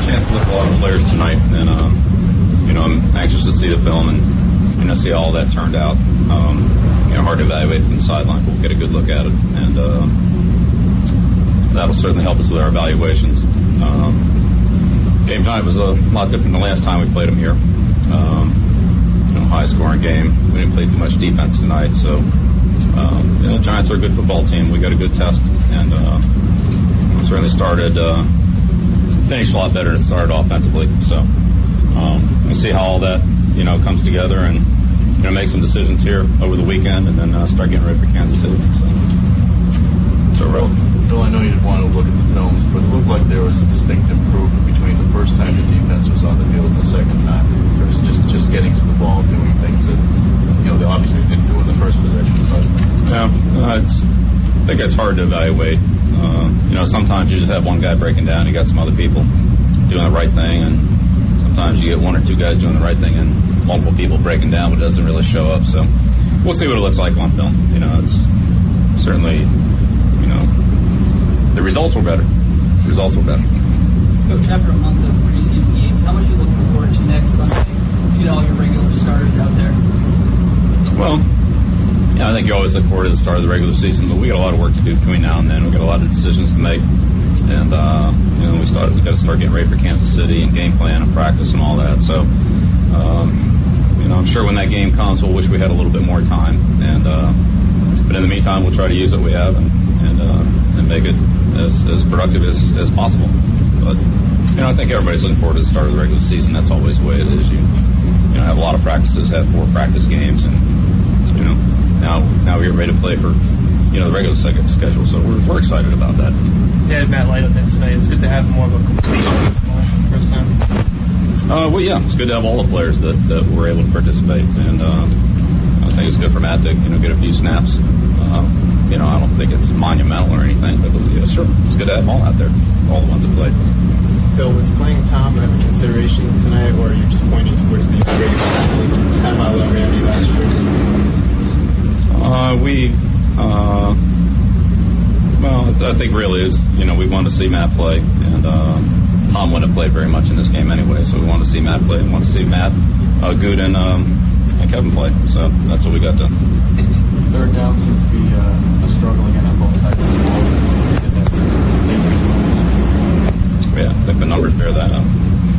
a chance to look at a lot of players tonight, and I'm anxious to see the film and see how all that turned out. Hard to evaluate from the sideline, but we'll get a good look at it, and that'll certainly help us with our evaluations. Game tonight was a lot different than the last time we played them here. High-scoring game. We didn't play too much defense tonight, so the Giants are a good football team. We got a good test, and certainly finished a lot better than it started offensively. So we'll see how all that comes together, and make some decisions here over the weekend, and then start getting ready for Kansas City. So Bill, I know you didn't want to look at the films, but it looked like there was a distinct improvement between the first time the defense was on the field and the second time. There was just getting to the ball, doing things that they obviously didn't do in the first possession. I think it's hard to evaluate. Sometimes you just have one guy breaking down, you got some other people doing the right thing, and sometimes you get one or two guys doing the right thing and multiple people breaking down, but it doesn't really show up. So we'll see what it looks like on film. It's certainly, the results were better. Coach, after a month of preseason games, how much are you looking forward to next Sunday? You get all your regular starters out there. Well, I think you always look forward to the start of the regular season, but we got a lot of work to do between now and then. We got a lot of decisions to make, and we got to start getting ready for Kansas City and game plan and practice and all that. So, I'm sure when that game comes, we'll wish we had a little bit more time. But in the meantime, we'll try to use what we have and make it as productive as possible. But I think everybody's looking forward to the start of the regular season. That's always the way it is. You have a lot of practices, have 4 practice games, and now we're ready to play for the regular second schedule. So we're excited about that. Yeah, Matt Light up there tonight. It's good to have more of a complete offensive line first time. It's good to have all the players that were able to participate, and I think it's good for Matt to get a few snaps. I don't think it's monumental or anything, but sure, it's good to have them all out there, all the ones that played. Bill, was playing Tom a consideration tonight, or are you just pointing towards the great kind of my little Randy last year? I think really is, we want to see Matt play, and Tom wouldn't have played very much in this game anyway, so we want to see Matt play and want to see Matt, Good, and Kevin play. So that's what we got done. Third down seems to be a struggle again on both sides of the ball. Yeah, I think the numbers bear that out.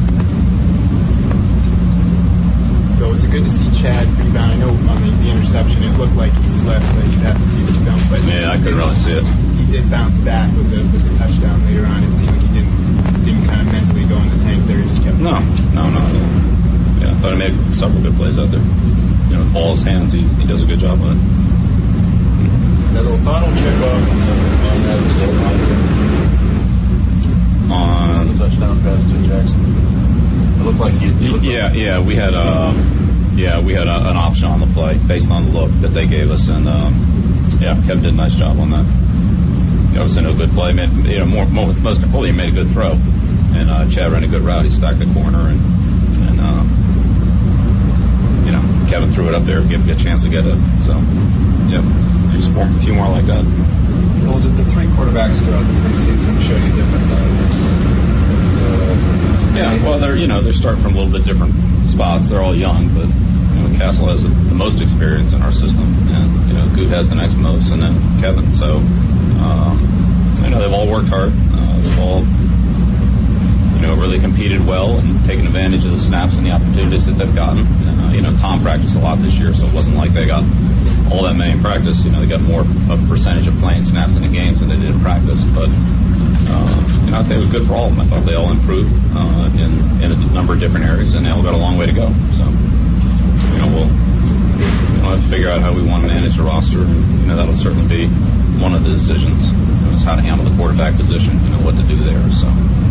Bill, was it good to see Chad rebound? I know on the interception it looked like he slipped, but you'd have to see the film. But I couldn't really see it. He did bounce back with the touchdown later on. It seemed like he didn't kind of mentally go in the tank there. He just kept No. Yeah, I thought he made several good plays out there. The ball in his hands, he does a good job with it. That final check off on that result on the touchdown pass to Jackson. It looked like we had an option on the play based on the look that they gave us, and Kevin did a nice job on that. It was a good play. Most importantly, he made a good throw, and Chad ran a good route. He stacked the corner, and Kevin threw it up there, gave him a good chance to get it. So, just a few more like that. Well, did the 3 quarterbacks throughout the preseason show you different they're starting from a little bit different spots. They're all young, but Castle has the most experience in our system, and Good has the next most, and then Kevin. So they've all worked hard. They've all really competed well and taken advantage of the snaps and the opportunities that they've gotten. Tom practiced a lot this year, so it wasn't like they got all that many in practice. They got more of a percentage of playing snaps in the games than they did in practice. But I think it was good for all of them. I thought they all improved in a number of different areas, and they all got a long way to go. So we'll have to figure out how we want to manage the roster, and that'll certainly be one of the decisions. Is how to handle the quarterback position. What to do there. So.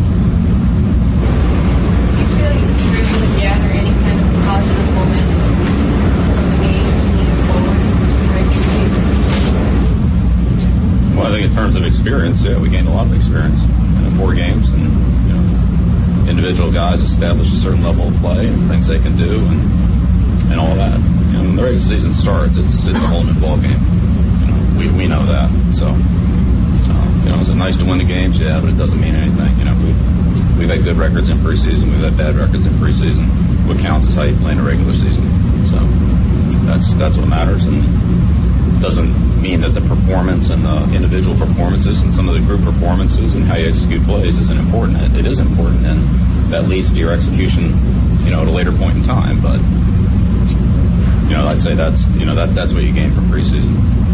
Do you feel like you're able to gather any kind of positive momentum from the games moving forward into the regular season? Well, I think in terms of experience, we gained a lot of experience in 4 games, and individual guys established a certain level of play and things they can do, and all that. When the regular season starts, it's a whole new ball game. We know that. So, is it nice to win the games? Yeah, but it doesn't mean anything. we've had good records in preseason, we've had bad records in preseason. What counts is how you play in a regular season. So that's what matters, and doesn't mean that the performance and the individual performances and some of the group performances and how you execute plays isn't important. It is important, and that leads to your execution, at a later point in time. But I'd say that's what you gain from preseason.